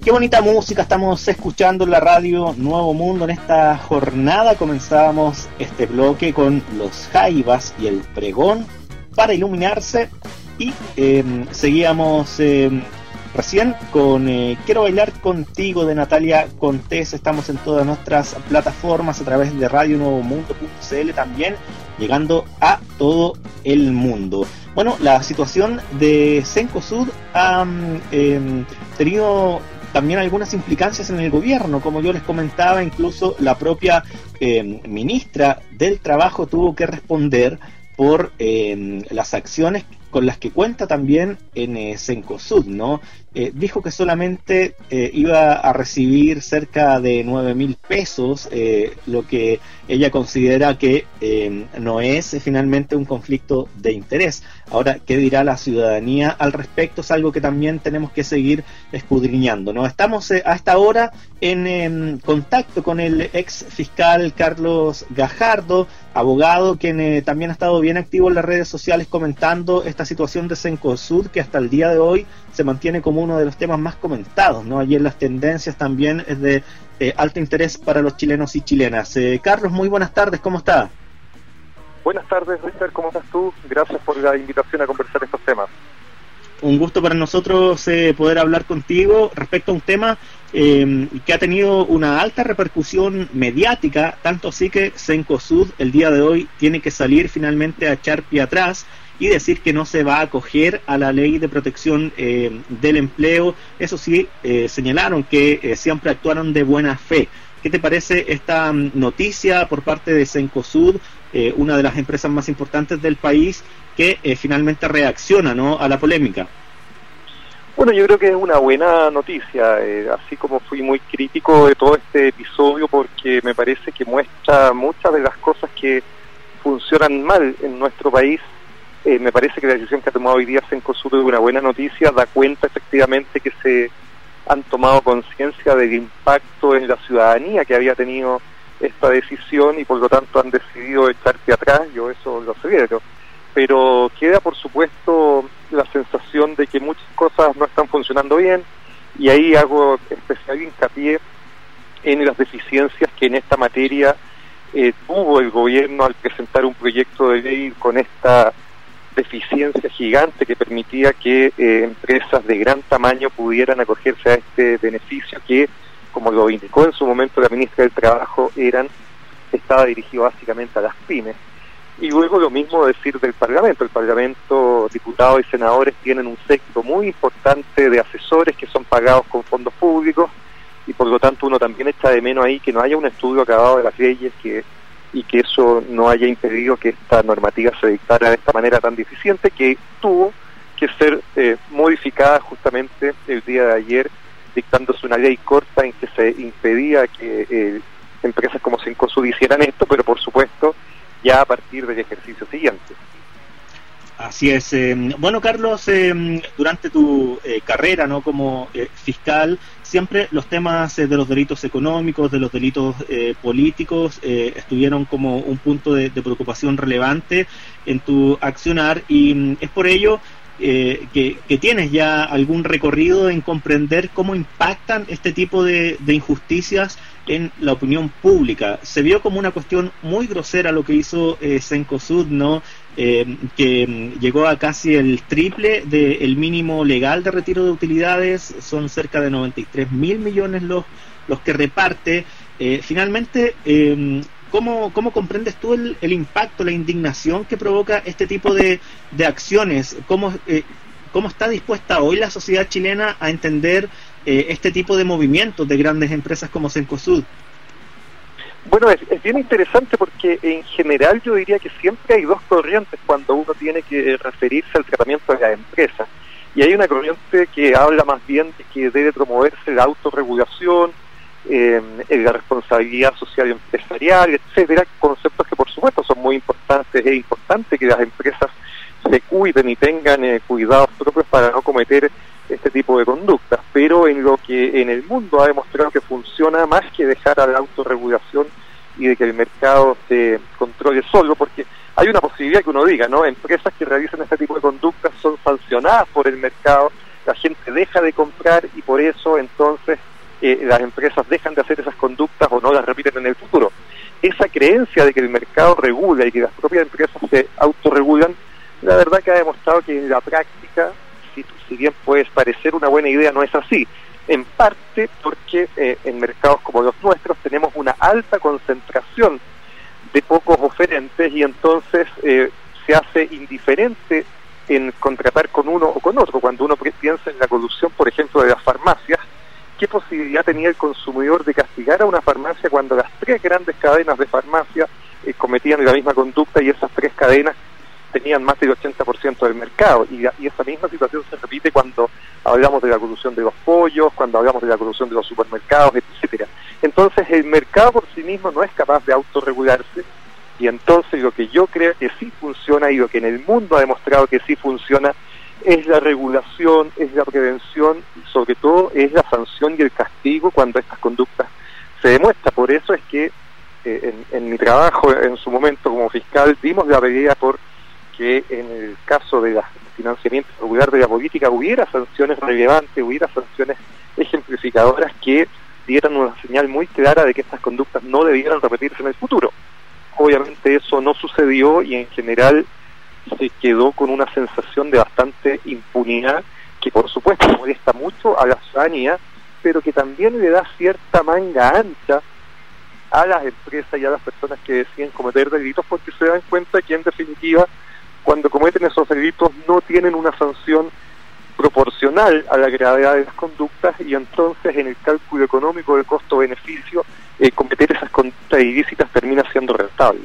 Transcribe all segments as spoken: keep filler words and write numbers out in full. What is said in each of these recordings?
Qué bonita música estamos escuchando en la radio Nuevo Mundo en esta jornada. Comenzábamos este bloque con los Jaivas y el pregón para iluminarse y eh, seguíamos eh, recién con eh, Quiero bailar contigo de Natalia Contés. Estamos en todas nuestras plataformas a través de radio nuevo mundo punto c l también, llegando a todo el mundo. Bueno, la situación de Cencosud ha eh, tenido también algunas implicancias en el gobierno, como yo les comentaba. Incluso la propia eh, ministra del Trabajo tuvo que responder por eh, las acciones con las que cuenta también en eh, Cencosud, ¿no? Eh, dijo que solamente eh, iba a recibir cerca de nueve mil pesos, eh, lo que ella considera que eh, no es eh, finalmente un conflicto de interés. Ahora, ¿qué dirá la ciudadanía al respecto? Es algo que también tenemos que seguir escudriñando, ¿no? Estamos eh, a esta hora en eh, contacto con el ex fiscal Carlos Gajardo, abogado, quien eh, también ha estado bien activo en las redes sociales comentando esta situación de Cencosud, que hasta el día de hoy se mantiene como uno de los temas más comentados, ¿no? Allí en las tendencias también es de eh, alto interés para los chilenos y chilenas. Eh, Carlos, muy buenas tardes, ¿cómo está? Buenas tardes, Richard, ¿cómo estás tú? Gracias por la invitación a conversar estos temas. Un gusto para nosotros eh, poder hablar contigo respecto a un tema eh, que ha tenido una alta repercusión mediática, tanto así que Cencosud el día de hoy tiene que salir finalmente a echar pie atrás y decir que no se va a acoger a la ley de protección eh, del empleo. Eso sí, eh, señalaron que eh, siempre actuaron de buena fe. ¿Qué te parece esta um, noticia por parte de Cencosud, eh, una de las empresas más importantes del país, que eh, finalmente reacciona, ¿no?, a la polémica? Bueno, yo creo que es una buena noticia, eh, así como fui muy crítico de todo este episodio porque me parece que muestra muchas de las cosas que funcionan mal en nuestro país. Eh, me parece que la decisión que ha tomado hoy día Cencosud es una buena noticia, da cuenta efectivamente que se han tomado conciencia del impacto en la ciudadanía que había tenido esta decisión y por lo tanto han decidido echar pie atrás. Yo eso lo celebro, pero queda por supuesto la sensación de que muchas cosas no están funcionando bien, y ahí hago especial hincapié en las deficiencias que en esta materia eh, tuvo el gobierno al presentar un proyecto de ley con esta deficiencia gigante que permitía que eh, empresas de gran tamaño pudieran acogerse a este beneficio que, como lo indicó en su momento la ministra del Trabajo, eran estaba dirigido básicamente a las pymes. Y luego lo mismo decir del Parlamento. El Parlamento, diputados y senadores tienen un séquito muy importante de asesores que son pagados con fondos públicos, y por lo tanto uno también echa de menos ahí que no haya un estudio acabado de las leyes que y que eso no haya impedido que esta normativa se dictara de esta manera tan deficiente, que tuvo que ser eh, modificada justamente el día de ayer, dictándose una ley corta en que se impedía que eh, empresas como Cencosud hicieran esto, pero por supuesto ya a partir del ejercicio siguiente. Así es. Eh, bueno, Carlos, eh, durante tu eh, carrera, ¿no?, como eh, fiscal, siempre los temas eh, de los delitos económicos, de los delitos eh, políticos, eh, estuvieron como un punto de, de preocupación relevante en tu accionar, y mm, es por ello eh, que, que tienes ya algún recorrido en comprender cómo impactan este tipo de, de injusticias en la opinión pública. Se vio como una cuestión muy grosera lo que hizo eh, Cencosud, ¿no?, eh, que mm, llegó a casi el triple del mínimo legal de retiro de utilidades. Son cerca de noventa y tres mil millones los, los que reparte. Eh, finalmente, eh, ¿cómo, ¿cómo comprendes tú el, el impacto, la indignación que provoca este tipo de, de acciones? ¿Cómo, eh, ¿Cómo está dispuesta hoy la sociedad chilena a entender eh, este tipo de movimientos de grandes empresas como Cencosud? Bueno, es, es bien interesante porque en general yo diría que siempre hay dos corrientes cuando uno tiene que referirse al tratamiento de las empresas. Y hay una corriente que habla más bien de que debe promoverse la autorregulación, eh, la responsabilidad social y empresarial, etcétera, conceptos que por supuesto son muy importantes. Es importante que las empresas se cuiden y tengan eh, cuidados propios para no cometer este tipo de conductas, pero en lo que en el mundo ha demostrado que funciona más que dejar a la autorregulación y de que el mercado se controle solo, porque hay una posibilidad que uno diga, ¿no?, empresas que realizan este tipo de conductas son sancionadas por el mercado, la gente deja de comprar y por eso entonces eh, las empresas dejan de hacer esas conductas o no las repiten en el futuro. Esa creencia de que el mercado regula y que las propias empresas se autorregulan, la verdad que ha demostrado que en la práctica, si, si bien puede parecer una buena idea, no es así. En parte porque eh, en mercados como los nuestros tenemos una alta concentración de pocos oferentes y entonces eh, se hace indiferente en contratar con uno o con otro. Cuando uno piensa en la corrupción, por ejemplo, de las farmacias, ¿qué posibilidad tenía el consumidor de castigar a una farmacia cuando las tres grandes cadenas de farmacia eh, cometían la misma conducta y esas tres cadenas tenían más del ochenta por ciento del mercado? Y, y esa misma situación se repite cuando hablamos de la corrupción de los pollos, cuando hablamos de la corrupción de los supermercados, etcétera. Entonces el mercado por sí mismo no es capaz de autorregularse, y entonces lo que yo creo que sí funciona y lo que en el mundo ha demostrado que sí funciona es la regulación, es la prevención y sobre todo es la sanción y el castigo cuando estas conductas se demuestran. Por eso es que eh, en, en mi trabajo en su momento como fiscal dimos la pelea por que en el caso de la financiamiento regular de la política hubiera sanciones relevantes, hubiera sanciones ejemplificadoras que dieran una señal muy clara de que estas conductas no debieran repetirse en el futuro. Obviamente eso no sucedió y en general se quedó con una sensación de bastante impunidad que por supuesto molesta mucho a la ciudadanía, pero que también le da cierta manga ancha a las empresas y a las personas que deciden cometer delitos, porque se dan cuenta que en definitiva cuando cometen esos delitos no tienen una sanción proporcional a la gravedad de las conductas y entonces en el cálculo económico del costo-beneficio eh, cometer esas conductas ilícitas termina siendo rentable.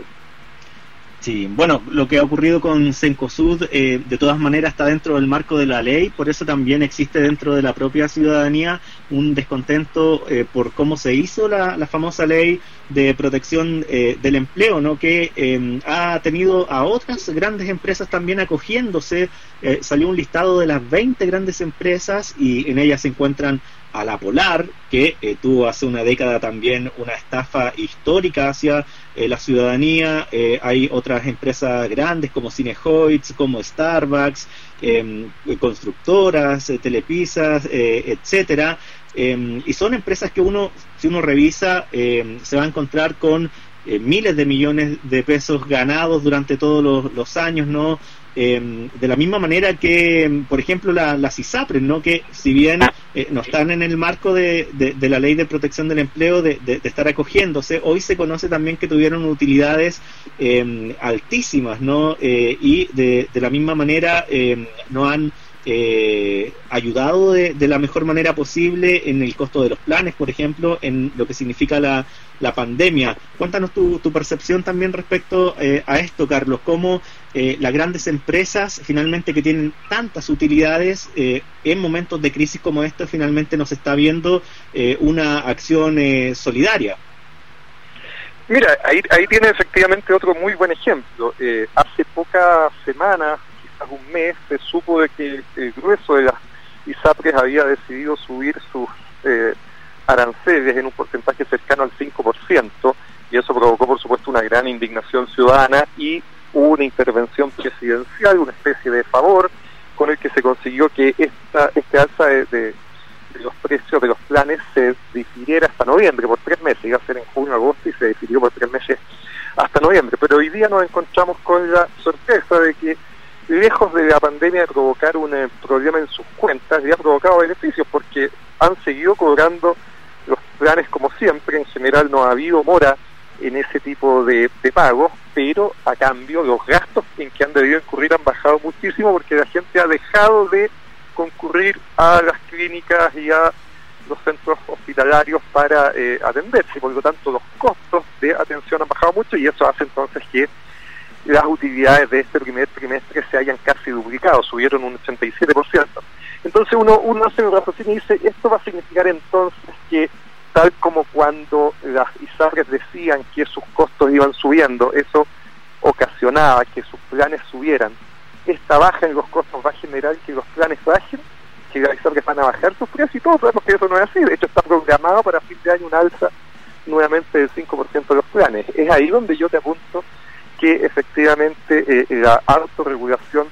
Sí, bueno, lo que ha ocurrido con Cencosud eh, de todas maneras está dentro del marco de la ley, por eso también existe dentro de la propia ciudadanía un descontento eh, por cómo se hizo la, la famosa ley de protección eh, del empleo, ¿no? Que eh, ha tenido a otras grandes empresas también acogiéndose. Eh, salió un listado de las veinte grandes empresas y en ellas se encuentran a la Polar, que eh, tuvo hace una década también una estafa histórica hacia eh, la ciudadanía. Eh, hay otras empresas grandes como Cinehoids, como Starbucks, eh, constructoras, eh, telepisas, eh, etcétera. Eh, y son empresas que uno, si uno revisa, eh, se va a encontrar con eh, miles de millones de pesos ganados durante todos los, los años, ¿no? Eh, de la misma manera que, por ejemplo, la, las ISAPRES, ¿no? Que si bien eh, no están en el marco de, de, de la ley de protección del empleo, de, de, de estar acogiéndose, hoy se conoce también que tuvieron utilidades eh, altísimas, ¿no? Eh, y de, de la misma manera eh, no han eh, ayudado de, de la mejor manera posible en el costo de los planes, por ejemplo, en lo que significa la, la pandemia. Cuéntanos tu, tu percepción también respecto eh, a esto, Carlos, cómo eh, las grandes empresas finalmente que tienen tantas utilidades eh, en momentos de crisis como esta finalmente nos está viendo eh, una acción eh, solidaria. Mira, ahí, ahí tiene efectivamente otro muy buen ejemplo. Eh, hace pocas semanas, quizás un mes, se supo de que el grueso de las ISAPRES había decidido subir sus eh, aranceles en un porcentaje cercano al cinco por ciento, y eso provocó por supuesto una gran indignación ciudadana y una intervención presidencial, una especie de favor con el que se consiguió que esta este alza de, de, de los precios de los planes se difiriera hasta noviembre, por tres meses. Iba a ser en junio, agosto y se difirió por tres meses hasta noviembre. Pero hoy día nos encontramos con la sorpresa de que, lejos de la pandemia de provocar un eh, problema en sus cuentas, ya ha provocado beneficios porque han seguido cobrando los planes como siempre. En general no ha habido mora en ese tipo de, de pagos, pero a cambio los gastos en que han debido incurrir han bajado muchísimo porque la gente ha dejado de concurrir a las clínicas y a los centros hospitalarios para eh, atenderse, por lo tanto los costos de atención han bajado mucho y eso hace entonces que las utilidades de este primer trimestre se hayan casi duplicado, subieron un ochenta y siete por ciento. Entonces uno, uno hace un raciocinio y dice, esto va a significar entonces que tal como cuando las ISAPRES decían que sus costos iban subiendo, eso ocasionaba que sus planes subieran. Esta baja en los costos va a generar que los planes bajen, que las ISAPRES van a bajar sus precios y todos sabemos que eso no es así. De hecho está programado para fin de año un alza nuevamente del cinco por ciento de los planes. Es ahí donde yo te apunto que efectivamente eh, la autorregulación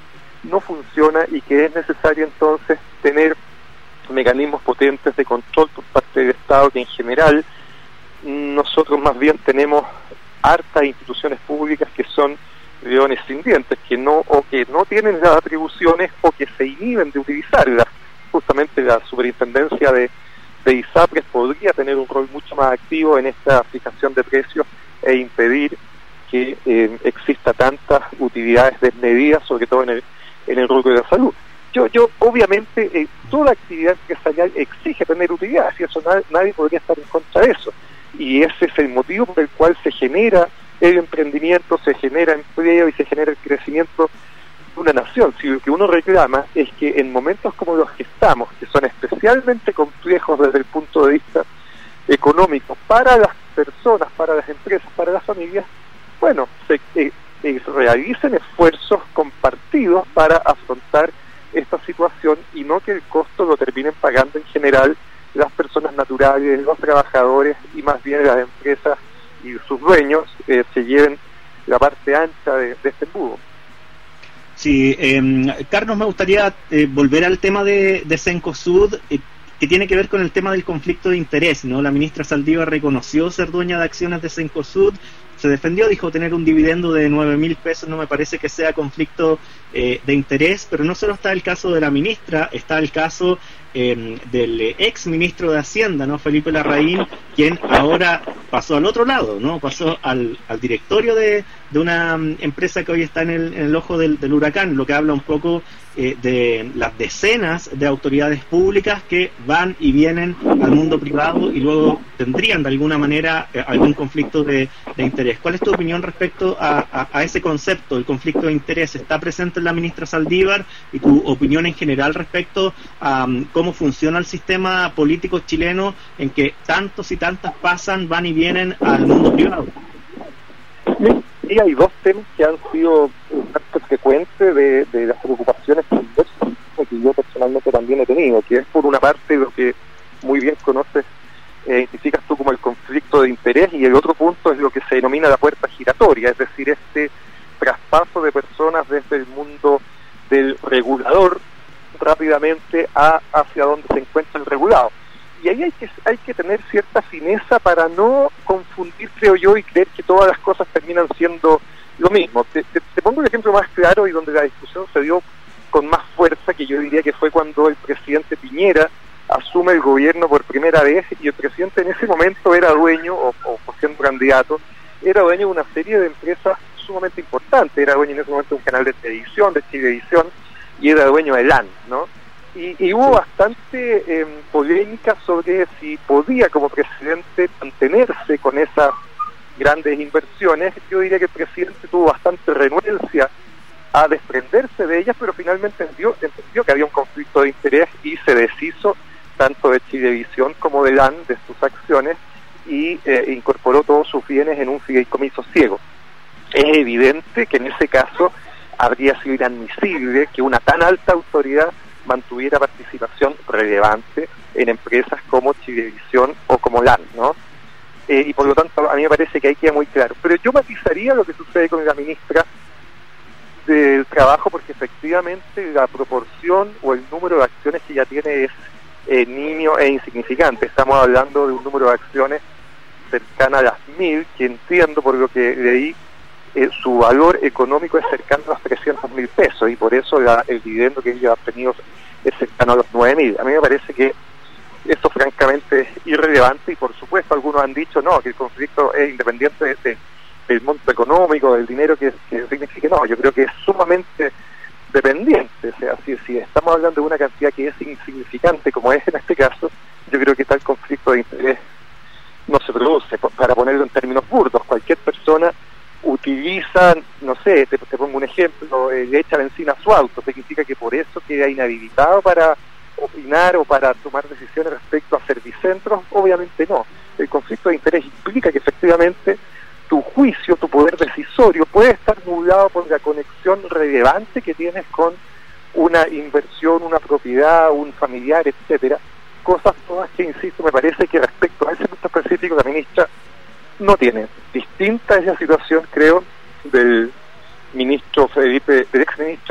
no funciona y que es necesario entonces tener mecanismos potentes de control por parte del Estado, que en general nosotros más bien tenemos hartas instituciones públicas que son leones sin dientes, que no o que no tienen las atribuciones o que se inhiben de utilizarlas. Justamente la superintendencia de, de ISAPRES podría tener un rol mucho más activo en esta fijación de precios e impedir que eh, exista tantas utilidades desmedidas, sobre todo en el, en el rubro de la salud. Yo, yo obviamente, eh, toda actividad empresarial exige tener utilidades, y eso nadie, nadie podría estar en contra de eso. Y ese es el motivo por el cual se genera el emprendimiento, se genera empleo y se genera el crecimiento de una nación. Si lo que uno reclama es que en momentos como los que estamos, que son especialmente complejos desde el punto de vista económico para las personas, para las empresas, para las familias, bueno, se eh, eh, realicen esfuerzos compartidos para afrontar esta situación y no que el costo lo terminen pagando en general las personas naturales, los trabajadores, y más bien las empresas y sus dueños eh, se lleven la parte ancha de, de este embudo. Sí, eh, Carlos, me gustaría eh, volver al tema de, de Cencosud, eh, que tiene que ver con el tema del conflicto de interés, ¿no? La ministra Saldívar reconoció ser dueña de acciones de Cencosud, se defendió, dijo tener un dividendo de nueve mil pesos, no me parece que sea conflicto eh, de interés, pero no solo está el caso de la ministra, está el caso eh, del ex ministro de Hacienda, ¿no? Felipe Larraín, quien ahora pasó al otro lado, ¿no? Pasó al, al directorio de, de una um, empresa que hoy está en el, en el ojo del, del huracán, lo que habla un poco eh, de las decenas de autoridades públicas que van y vienen al mundo privado y luego tendrían de alguna manera eh, algún conflicto de, de interés. ¿Cuál es tu opinión respecto a, a, a ese concepto, el conflicto de interés? ¿Está presente en la ministra Saldívar? Y tu opinión en general respecto a um, cómo funciona el sistema político chileno, en que tantos y tantas pasan, van y vienen al mundo privado. Y hay dos temas que han sido parte frecuente de, de las preocupaciones que yo personalmente también he tenido, que es por una parte lo que muy bien conoces, eh, identificas tú como el conflicto de interés, y el otro punto es lo que se denomina la puerta giratoria, es decir, este traspaso de personas desde el mundo del regulador rápidamente a hacia donde se encuentra el regulado. Y ahí hay que hay que tener cierta fineza para no confundir, creo yo, y creer que todas las cosas terminan siendo lo mismo. Te, te, te pongo el ejemplo más claro y donde la discusión se dio con más fuerza, que yo diría que fue cuando el presidente Piñera asume el gobierno por primera vez, y el presidente en ese momento era dueño, o, o siendo candidato, era dueño de una serie de empresas sumamente importantes. Era dueño en ese momento de un canal de televisión, de Chilevisión, y era dueño de L A N, ¿no? Y, y hubo bastante eh, polémica sobre si podía como presidente mantenerse con esas grandes inversiones. Yo diría que el presidente tuvo bastante renuencia a desprenderse de ellas, pero finalmente entendió, entendió que había un conflicto de interés y se deshizo tanto de Chilevisión como de L A N, de sus acciones, y eh, incorporó todos sus bienes en un fideicomiso ciego. Es evidente que en ese caso habría sido inadmisible que una tan alta autoridad mantuviera participación relevante en empresas como Chilevisión o como L A N, ¿no? Eh, y por lo tanto a mí me parece que ahí queda muy claro. Pero yo matizaría lo que sucede con la ministra del Trabajo, porque efectivamente la proporción o el número de acciones que ella tiene es eh, nimio e insignificante. Estamos hablando de un número de acciones cercana a las mil, que entiendo por lo que leí, Eh, su valor económico es cercano a los trescientos mil pesos, y por eso la, el dividendo que ellos han tenido es cercano a los nueve mil. A mí me parece que esto francamente es irrelevante, y por supuesto algunos han dicho no, que el conflicto es independiente de, de, del monto económico, del dinero que, que signifique. No, yo creo que es sumamente dependiente. O sea, si, si estamos hablando de una cantidad que es insignificante como es en este caso, yo creo que tal conflicto de interés no se produce. Para ponerlo en términos burdos, cualquier persona utiliza, no sé, te, te pongo un ejemplo, eh, le echa benzina a su auto, significa que por eso queda inhabilitado para opinar o para tomar decisiones respecto a servicentros. Obviamente no. El conflicto de interés implica que efectivamente tu juicio, tu poder decisorio puede estar nublado por la conexión relevante que tienes con una inversión, una propiedad, un familiar, etcétera. Cosas todas que, insisto, me parece que respecto a ese punto específico la ministra no tiene. Distinta es la situación, creo, del ministro Felipe, del exministro Felipe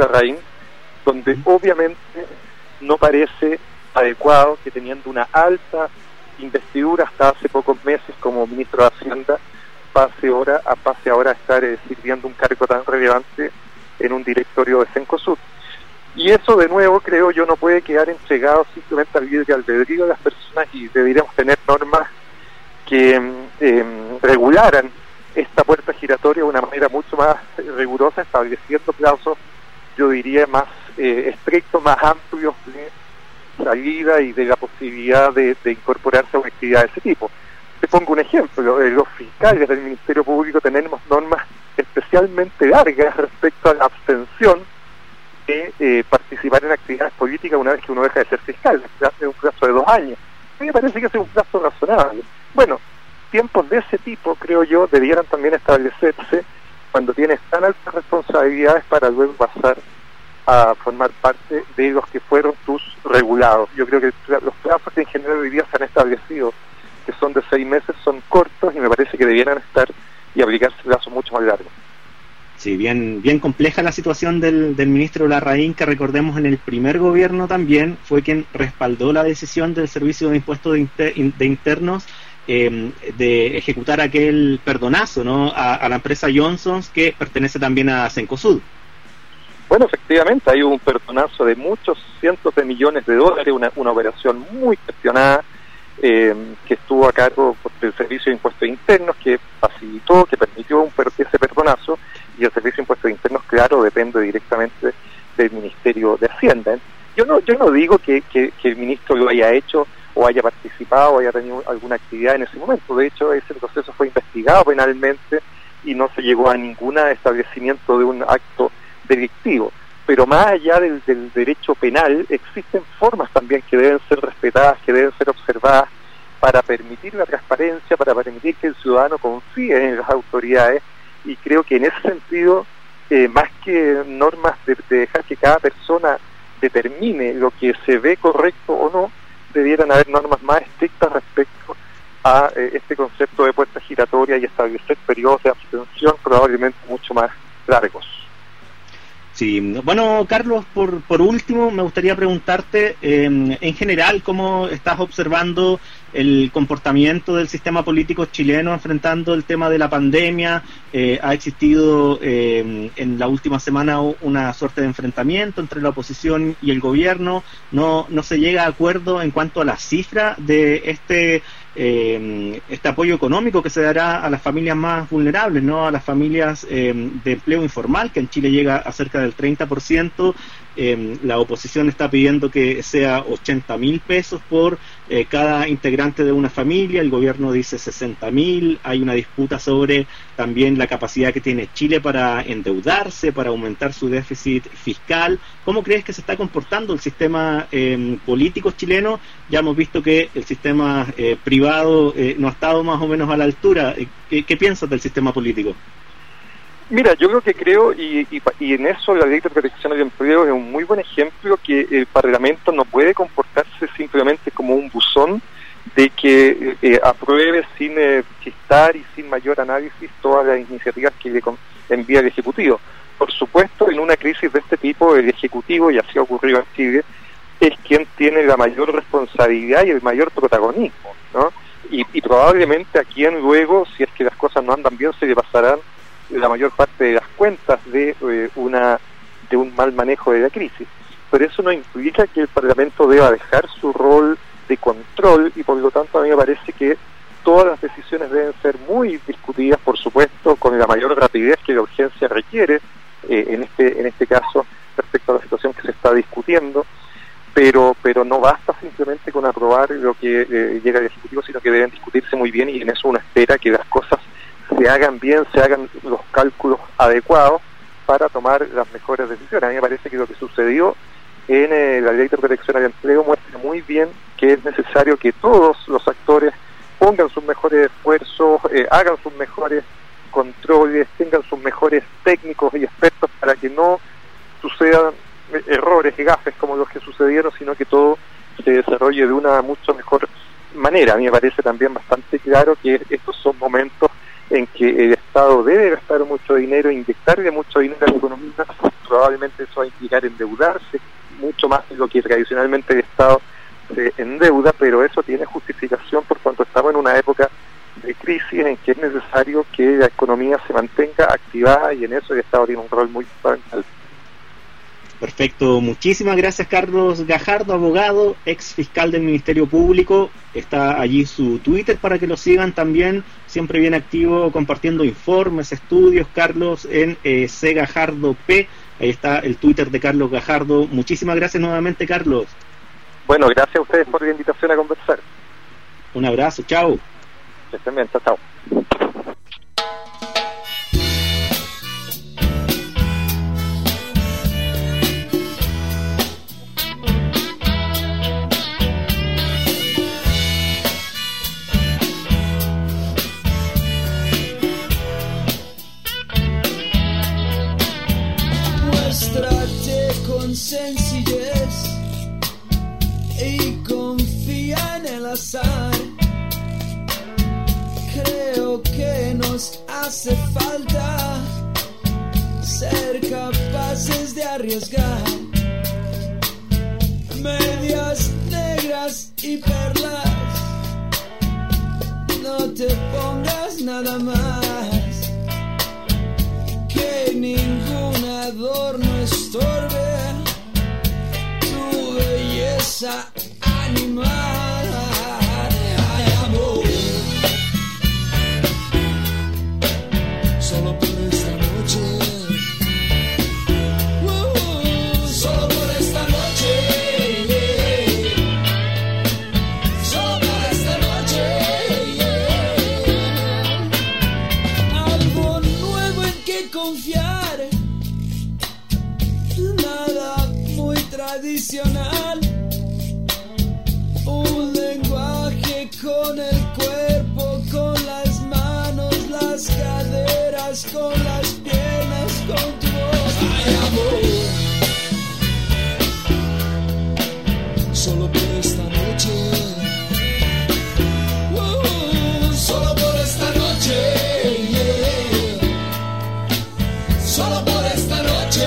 Larraín, donde obviamente no parece adecuado que teniendo una alta investidura hasta hace pocos meses como ministro de Hacienda, pase ahora a, pase ahora a estar eh, sirviendo un cargo tan relevante en un directorio de Cencosud. Y eso, de nuevo, creo yo, no puede quedar entregado simplemente al libre albedrío de las personas, y deberíamos tener normas que eh, regularan esta puerta giratoria de una manera mucho más rigurosa, estableciendo plazos, yo diría, más eh, estrictos, más amplios de salida y de la posibilidad de, de incorporarse a una actividad de ese tipo. Te pongo un ejemplo: los fiscales del Ministerio Público tenemos normas especialmente largas respecto a la abstención de eh, participar en actividades políticas una vez que uno deja de ser fiscal, hace un plazo de dos años. A mí me parece que ese es un plazo razonable. Bueno, tiempos de ese tipo, creo yo, debieran también establecerse cuando tienes tan altas responsabilidades para luego pasar a formar parte de los que fueron tus regulados. Yo creo que los plazos que en general hoy día se han establecido, que son de seis meses, son cortos, y me parece que debieran estar y aplicarse plazos mucho más largos. Sí, bien, bien compleja la situación del, del ministro Larraín, que recordemos en el primer gobierno también fue quien respaldó la decisión del Servicio de Impuestos de, Inter, de Internos eh, de ejecutar aquel perdonazo, ¿no?, a, a la empresa Johnson's, que pertenece también a Cencosud. Bueno, efectivamente, hay un perdonazo de muchos cientos de millones de dólares, una, una operación muy cuestionada, eh, que estuvo a cargo del Servicio de Impuestos Internos, que facilitó, que permitió un, ese perdonazo, y el Servicio de Impuestos Internos, claro, depende directamente del Ministerio de Hacienda. Yo no yo no digo que, que, que el ministro lo haya hecho o haya participado o haya tenido alguna actividad en ese momento. De hecho, ese proceso fue investigado penalmente y no se llegó a ningún establecimiento de un acto delictivo. Pero más allá del, del derecho penal, existen formas también que deben ser respetadas, que deben ser observadas para permitir la transparencia, para permitir que el ciudadano confíe en las autoridades. Y creo que en ese sentido, eh, más que normas de, de dejar que cada persona determine lo que se ve correcto o no, debieran haber normas más estrictas respecto a eh, este concepto de puerta giratoria y establecer periodos de abstención probablemente mucho más largos. Sí, bueno, Carlos, por, por último, me gustaría preguntarte, eh, en general, ¿cómo estás observando el comportamiento del sistema político chileno enfrentando el tema de la pandemia? Eh, ha existido eh, en la última semana una suerte de enfrentamiento entre la oposición y el gobierno. No, no se llega a acuerdo en cuanto a la cifra de este eh, este apoyo económico que se dará a las familias más vulnerables, ¿no?, a las familias eh, de empleo informal, que en Chile llega a cerca del treinta por ciento. Eh, la oposición está pidiendo que sea ochenta mil pesos por eh, cada integrante de una familia, el gobierno dice sesenta mil. Hay una disputa sobre también la capacidad que tiene Chile para endeudarse, para aumentar su déficit fiscal. ¿Cómo crees que se está comportando el sistema eh, político chileno? Ya hemos visto que el sistema eh, privado eh, no ha estado más o menos a la altura. ¿Qué, qué piensas del sistema político? Mira, yo creo que creo, y, y, y en eso la Ley de Protección al Empleo es un muy buen ejemplo, que el Parlamento no puede comportarse simplemente como un buzón de que eh, apruebe sin eh, chistar y sin mayor análisis todas las iniciativas que le envía el Ejecutivo. Por supuesto, en una crisis de este tipo, el Ejecutivo, y así ha ocurrido en Chile, es quien tiene la mayor responsabilidad y el mayor protagonismo, ¿no? Y, y probablemente a quien luego, si es que las cosas no andan bien, se le pasarán la mayor parte de las cuentas de eh, una de un mal manejo de la crisis. Pero eso no implica que el Parlamento deba dejar su rol de control, y por lo tanto a mí me parece que todas las decisiones deben ser muy discutidas, por supuesto, con la mayor rapidez que la urgencia requiere, eh, en este en este caso, respecto a la situación que se está discutiendo, pero pero no basta simplemente con aprobar lo que eh, llega al Ejecutivo, sino que deben discutirse muy bien, y en eso uno espera que las cosas se hagan bien, se hagan los cálculos adecuados para tomar las mejores decisiones. A mí me parece que lo que sucedió en eh, la Ley de Protección al Empleo muestra muy bien que es necesario que todos los actores pongan sus mejores esfuerzos, eh, hagan sus mejores controles, tengan sus mejores técnicos y expertos para que no sucedan errores y gafes como los que sucedieron, sino que todo se desarrolle de una mucho mejor manera. A mí me parece también bastante claro que estos son momentos en que el Estado debe gastar mucho dinero, inyectarle mucho dinero a la economía, probablemente eso va a implicar endeudarse mucho más de lo que tradicionalmente el Estado se endeuda, pero eso tiene justificación por cuanto estamos en una época de crisis en que es necesario que la economía se mantenga activada, y en eso el Estado tiene un rol muy fundamental. Perfecto, muchísimas gracias Carlos Gajardo, abogado, ex fiscal del Ministerio Público. Está allí su Twitter para que lo sigan también, siempre bien activo compartiendo informes, estudios. Carlos en eh, C Gajardo P, ahí está el Twitter de Carlos Gajardo. Muchísimas gracias nuevamente, Carlos. Bueno, gracias a ustedes por la invitación a conversar. Un abrazo, chao. Que estén bien, chao, chao. Con sencillez y confía en el azar. Creo que nos hace falta ser capaces de arriesgar. Medias negras y perlas, no te pongas nada más, que ningún adorno estorbe tu belleza animal. Ay, amor, solo por esta noche, uh, solo por esta noche, yeah. Solo por esta noche, yeah. Algo nuevo en que confiar, nada muy tradicional, un lenguaje con el cuerpo, con las manos, las caderas, con las piernas, con tu voz. Ay, amor, solo por esta noche, uh, solo por esta noche, yeah. Solo por esta noche.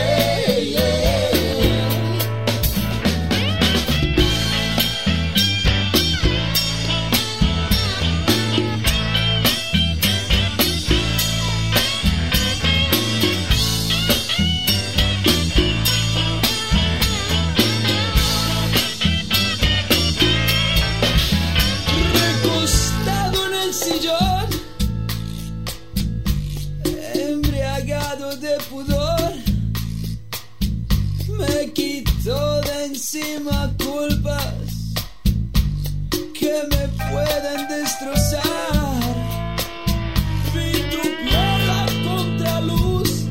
De pudor, me quito de encima culpas que me pueden destrozar. Vi tu piel a contraluz,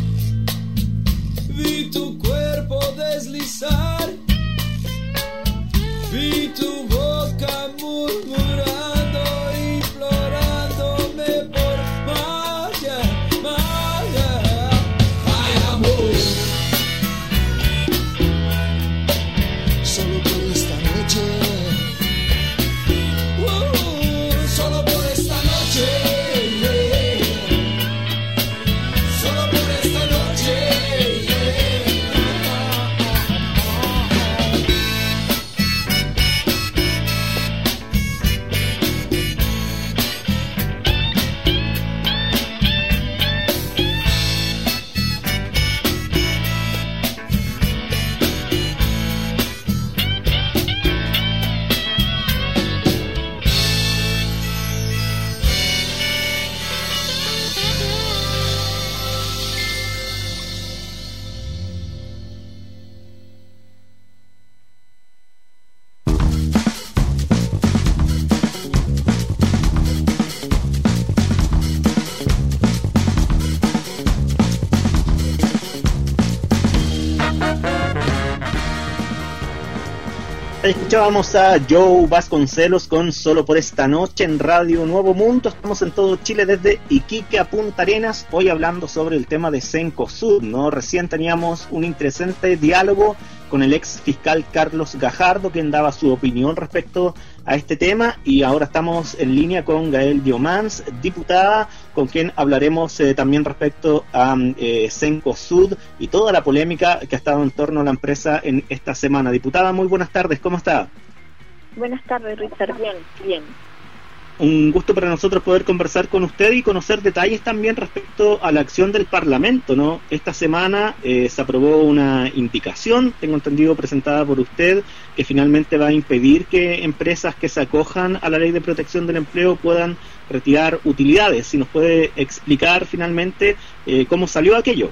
vi tu cuerpo deslizar, vi tu boca murmurando, implorándome por más, yeah, más, yeah. Solo por esta noche, uh, solo por esta noche, yeah. Solo por esta noche, yeah. Escuchábamos a Joe Vasconcelos con Solo por esta noche en Radio Nuevo Mundo. Estamos en todo Chile desde Iquique a Punta Arenas, hoy hablando sobre el tema de Cencosud, ¿no? Recién teníamos un interesante diálogo con el ex fiscal Carlos Gajardo, quien daba su opinión respecto a este tema, y ahora estamos en línea con Gael Diomans, diputada con quien hablaremos eh, también respecto a eh, Cencosud y toda la polémica que ha estado en torno a la empresa en esta semana. Diputada, muy buenas tardes, ¿cómo está? Buenas tardes, Richard, bien, bien. Un gusto para nosotros poder conversar con usted y conocer detalles también respecto a la acción del Parlamento, ¿no? Esta semana eh, se aprobó una indicación, tengo entendido, presentada por usted, que finalmente va a impedir que empresas que se acojan a la Ley de Protección del Empleo puedan retirar utilidades. Si nos puede explicar finalmente eh, cómo salió aquello.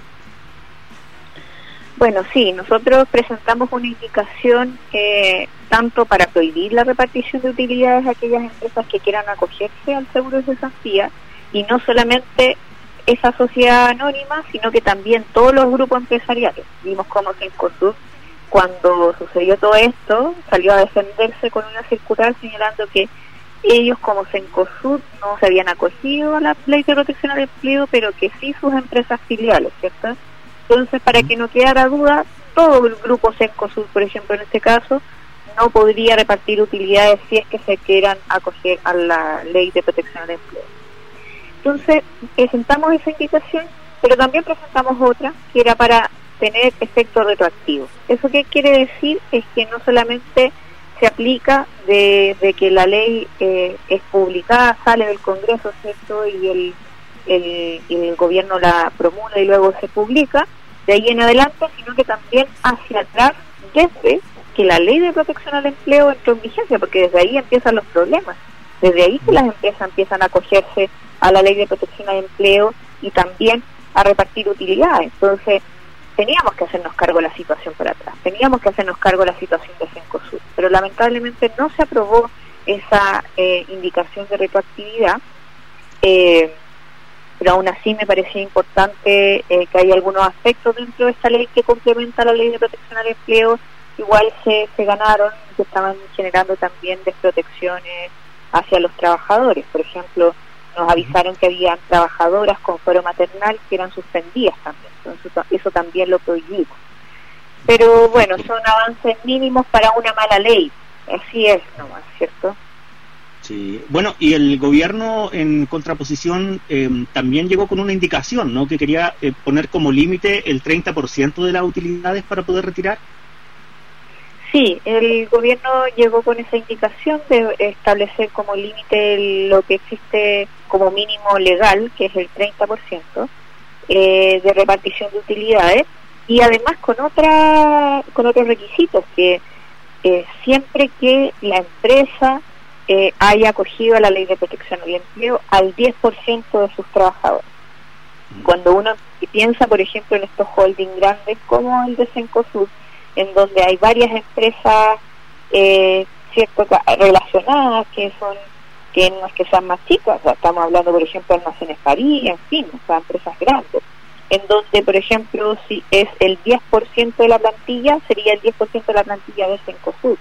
Bueno, sí, nosotros presentamos una indicación eh, tanto para prohibir la repartición de utilidades a aquellas empresas que quieran acogerse al seguro de cesantía, y no solamente esa sociedad anónima, sino que también todos los grupos empresariales. Vimos cómo Cencosud, cuando sucedió todo esto, salió a defenderse con una circular señalando que ellos como Cencosud no se habían acogido a la Ley de Protección al Empleo, pero que sí sus empresas filiales, ¿cierto? Entonces, para que no quedara duda, todo el grupo Cencosud, por ejemplo, en este caso, no podría repartir utilidades si es que se quieran acoger a la Ley de Protección al Empleo. Entonces, presentamos esa indicación, pero también presentamos otra que era para tener efecto retroactivo. ¿Eso qué quiere decir? Es que no solamente se aplica desde que la ley eh, es publicada, sale del Congreso, ¿cierto? Y el, el, el gobierno la promulga y luego se publica, de ahí en adelante, sino que también hacia atrás, desde que la Ley de Protección al Empleo entró en vigencia, porque desde ahí empiezan los problemas. Desde ahí que las empresas empiezan a acogerse a la Ley de Protección al Empleo y también a repartir utilidades. Entonces, teníamos que hacernos cargo de la situación por atrás, teníamos que hacernos cargo de la situación de Cencosud, pero lamentablemente no se aprobó esa eh, indicación de retroactividad, eh, pero aún así me parecía importante eh, que hay algunos aspectos dentro de esta ley que complementa la Ley de Protección al Empleo, igual se, se ganaron, que estaban generando también desprotecciones hacia los trabajadores. Por ejemplo, nos avisaron que habían trabajadoras con fuero maternal que eran suspendidas también, entonces eso también lo prohibimos. Pero bueno, son avances mínimos para una mala ley, así es nomás, ¿cierto? Sí. Bueno, y el gobierno en contraposición eh, también llegó con una indicación, ¿no? Que quería eh, poner como límite el treinta por ciento de las utilidades para poder retirar. Sí, el gobierno llegó con esa indicación de establecer como límite lo que existe como mínimo legal, que es el treinta por ciento eh, de repartición de utilidades, y además con otra con otros requisitos, que eh, siempre que la empresa eh, haya acogido a la Ley de Protección al Empleo al diez por ciento de sus trabajadores. Cuando uno piensa, por ejemplo, en estos holdings grandes como el de Cencosud, en donde hay varias empresas eh, cierto, relacionadas que son que no es que sean más chicas, o sea, estamos hablando, por ejemplo, de Almacenes París, en fin, o sea, empresas grandes, en donde, por ejemplo, si es el diez por ciento de la plantilla, sería el diez por ciento de la plantilla de Cencosud.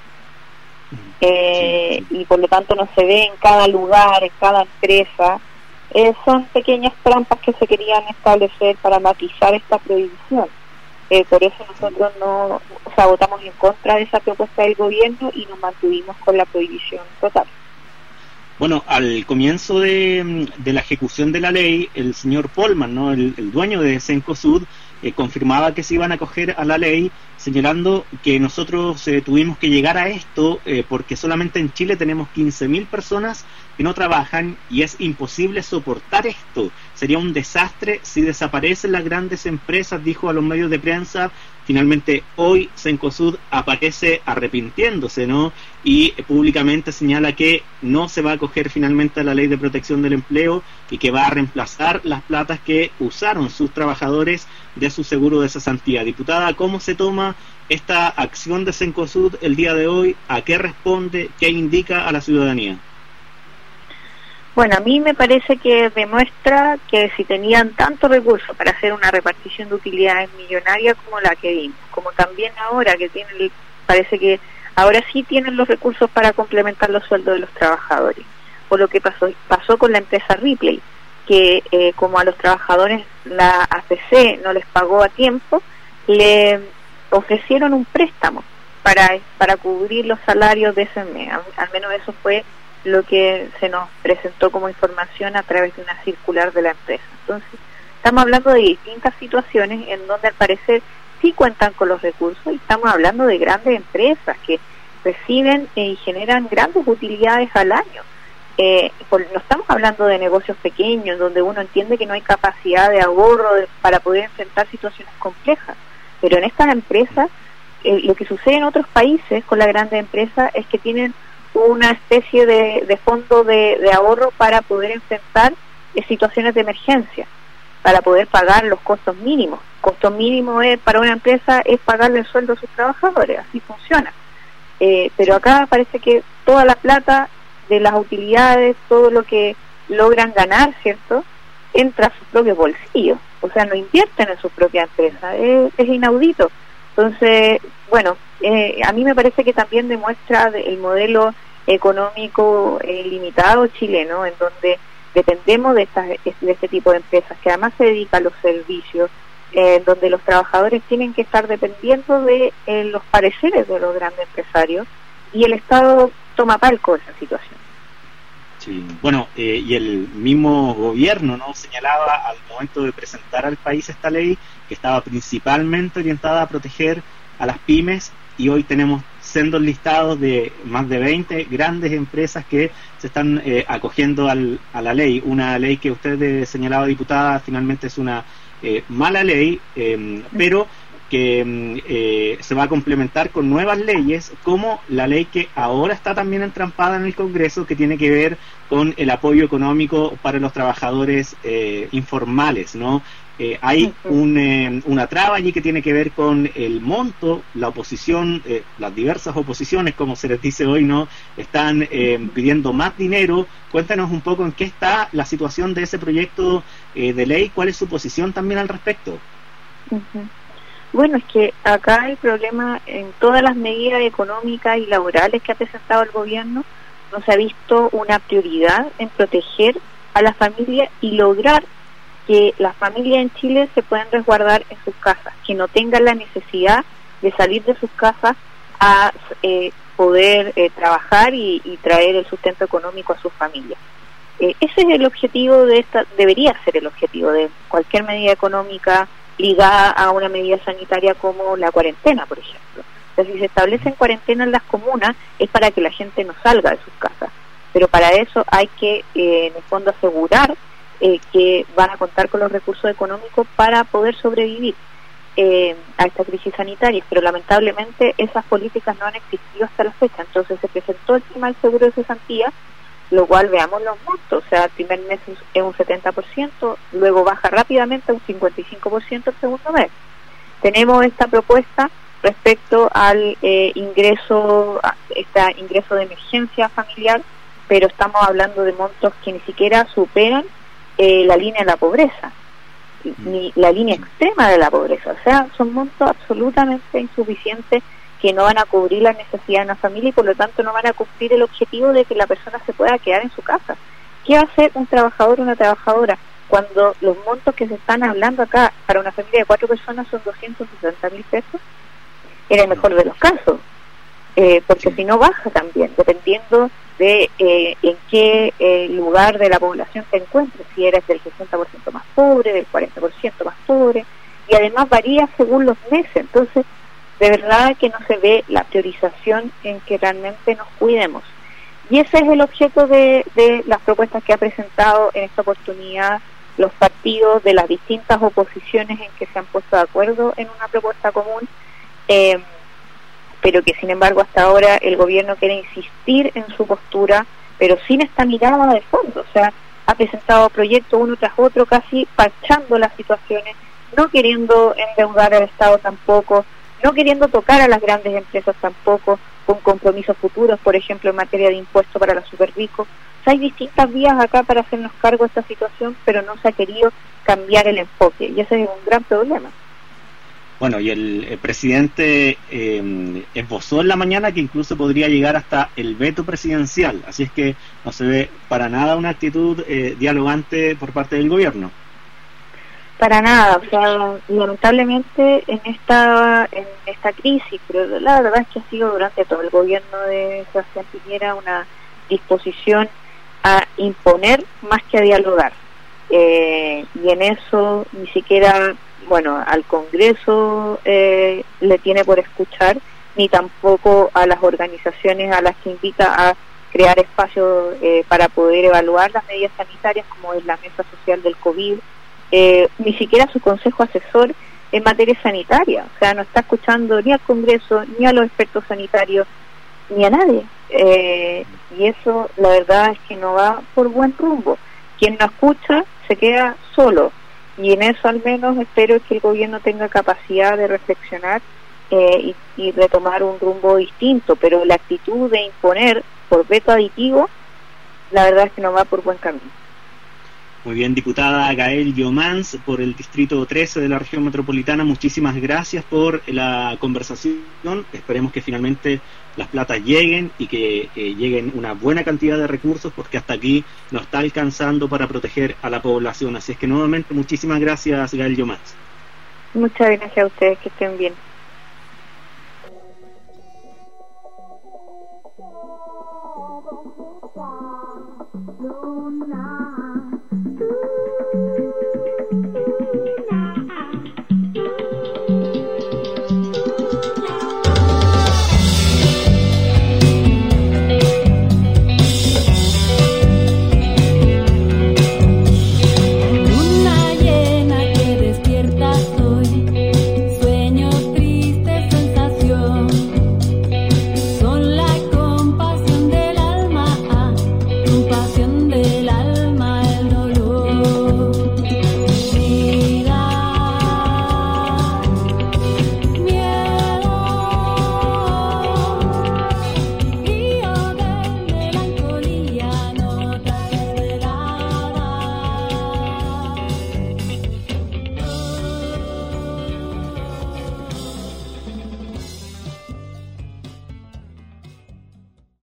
Eh, sí, sí. Y por lo tanto no se ve en cada lugar, en cada empresa. Eh, son pequeñas trampas que se querían establecer para matizar esta prohibición. Eh, por eso nosotros no, o sea, votamos en contra de esa propuesta del gobierno y nos mantuvimos con la prohibición total. Bueno, al comienzo de, de la ejecución de la ley, el señor Polman, ¿no? el, el dueño de Cencosud, eh, confirmaba que se iban a acoger a la ley, señalando que nosotros eh, tuvimos que llegar a esto eh, porque solamente en Chile tenemos quince mil personas que no trabajan y es imposible soportar esto. Sería un desastre si desaparecen las grandes empresas, dijo a los medios de prensa. Finalmente hoy Cencosud aparece arrepintiéndose, ¿no? Y públicamente señala que no se va a acoger finalmente a la Ley de Protección del Empleo y que va a reemplazar las platas que usaron sus trabajadores de su seguro de cesantía. Diputada, ¿cómo se toma esta acción de Cencosud el día de hoy? ¿A qué responde? ¿Qué indica a la ciudadanía? Bueno, a mí me parece que demuestra que si tenían tanto recurso para hacer una repartición de utilidades millonaria como la que vimos, como también ahora que tienen, parece que ahora sí tienen los recursos para complementar los sueldos de los trabajadores. Por lo que pasó pasó con la empresa Ripley, que eh, como a los trabajadores la A F C no les pagó a tiempo, le ofrecieron un préstamo para para cubrir los salarios de ese mes. Al, al menos eso fue lo que se nos presentó como información a través de una circular de la empresa. Entonces, estamos hablando de distintas situaciones en donde al parecer sí cuentan con los recursos, y estamos hablando de grandes empresas que reciben eh, y generan grandes utilidades al año. Eh, por, no estamos hablando de negocios pequeños donde uno entiende que no hay capacidad de ahorro de, para poder enfrentar situaciones complejas, pero en estas empresas eh, lo que sucede en otros países con las grandes empresas es que tienen una especie de, de fondo de, de ahorro para poder enfrentar eh, situaciones de emergencia, para poder pagar los costos mínimos. Costos mínimos es, para una empresa es pagarle el sueldo a sus trabajadores, así funciona. Eh, pero acá parece que toda la plata de las utilidades, todo lo que logran ganar, ¿cierto?, entra a sus propios bolsillos, o sea, no invierten en su propia empresa, es, es inaudito. Entonces, bueno, eh, a mí me parece que también demuestra de, el modelo económico eh, limitado chileno, en donde dependemos de, estas, de este tipo de empresas, que además se dedican a los servicios, eh, en donde los trabajadores tienen que estar dependiendo de eh, los pareceres de los grandes empresarios, y el Estado toma palco de esa situación. Sí, bueno, eh, y el mismo gobierno, ¿no?, señalaba al momento de presentar al país esta ley que estaba principalmente orientada a proteger a las pymes, y hoy tenemos sendos listados de más de veinte grandes empresas que se están eh, acogiendo al, a la ley, una ley que usted eh, señalaba, diputada, finalmente es una eh, mala ley, eh, pero que eh, se va a complementar con nuevas leyes, como la ley que ahora está también entrampada en el Congreso, que tiene que ver con el apoyo económico para los trabajadores eh, informales, ¿no? Eh, hay un, eh, una traba allí que tiene que ver con el monto. La oposición, eh, las diversas oposiciones, como se les dice hoy, ¿no?, están eh, pidiendo más dinero. Cuéntanos un poco en qué está la situación de ese proyecto eh, de ley, cuál es su posición también al respecto. Uh-huh. Bueno, es que acá el problema en todas las medidas económicas y laborales que ha presentado el gobierno, no se ha visto una prioridad en proteger a la familia y lograr que las familias en Chile se puedan resguardar en sus casas, que no tengan la necesidad de salir de sus casas a eh, poder eh, trabajar y, y traer el sustento económico a sus familias. Eh, ese es el objetivo de esta, debería ser el objetivo de cualquier medida económica ligada a una medida sanitaria como la cuarentena, por ejemplo. O sea, si se establecen cuarentenas en las comunas es para que la gente no salga de sus casas, pero para eso hay que, eh, en el fondo, asegurar eh, que van a contar con los recursos económicos para poder sobrevivir eh, a esta crisis sanitaria, pero lamentablemente esas políticas no han existido hasta la fecha. Entonces se presentó el tema del seguro de cesantía, lo cual veamos los montos, o sea, el primer mes es un setenta por ciento, luego baja rápidamente a un cincuenta y cinco por ciento el segundo mes. Tenemos esta propuesta respecto al eh, ingreso, este ingreso de emergencia familiar, pero estamos hablando de montos que ni siquiera superan eh, la línea de la pobreza, ni la línea extrema de la pobreza, o sea, son montos absolutamente insuficientes que no van a cubrir las necesidades de una familia y por lo tanto no van a cumplir el objetivo de que la persona se pueda quedar en su casa. ¿Qué va a hacer un trabajador o una trabajadora cuando los montos que se están hablando acá para una familia de cuatro personas son doscientos sesenta mil pesos? En el mejor de los casos, eh, porque si no baja también, dependiendo de eh, en qué eh, lugar de la población te encuentres, si eres del sesenta por ciento más pobre, del cuarenta por ciento más pobre, y además varía según los meses. Entonces, de verdad que no se ve la priorización en que realmente nos cuidemos. Y ese es el objeto de, de las propuestas que ha presentado en esta oportunidad los partidos de las distintas oposiciones en que se han puesto de acuerdo en una propuesta común, eh, pero que sin embargo hasta ahora el gobierno quiere insistir en su postura, pero sin esta mirada de fondo. O sea, ha presentado proyectos uno tras otro, casi parchando las situaciones, no queriendo endeudar al Estado tampoco, no queriendo tocar a las grandes empresas tampoco, con compromisos futuros, por ejemplo, en materia de impuestos para los superricos. O sea, hay distintas vías acá para hacernos cargo de esta situación, pero no se ha querido cambiar el enfoque, y ese es un gran problema. Bueno, y el, el presidente eh, esbozó en la mañana que incluso podría llegar hasta el veto presidencial, así es que no se ve para nada una actitud eh, dialogante por parte del gobierno. Para nada, o sea, lamentablemente en esta en esta crisis, pero la verdad es que ha sido durante todo el gobierno de Sebastián Piñera una disposición a imponer más que a dialogar. Eh, y en eso ni siquiera, bueno, al Congreso eh, le tiene por escuchar, ni tampoco a las organizaciones a las que invita a crear espacios eh, para poder evaluar las medidas sanitarias, como es la Mesa Social del COVID, eh, ni siquiera su consejo asesor en materia sanitaria. O sea, no está escuchando ni al Congreso, ni a los expertos sanitarios, ni a nadie. Eh, y eso, la verdad, es que no va por buen rumbo. Quien no escucha se queda solo. Y en eso, al menos, espero que el gobierno tenga capacidad de reflexionar eh, y, y retomar un rumbo distinto. Pero la actitud de imponer por veto aditivo, la verdad es que no va por buen camino. Muy bien, diputada Gael Llomans, por el Distrito trece de la región metropolitana, muchísimas gracias por la conversación. Esperemos que finalmente las platas lleguen y que eh, lleguen una buena cantidad de recursos, porque hasta aquí no está alcanzando para proteger a la población. Así es que nuevamente muchísimas gracias, Gael Llomans. Muchas gracias a ustedes, que estén bien.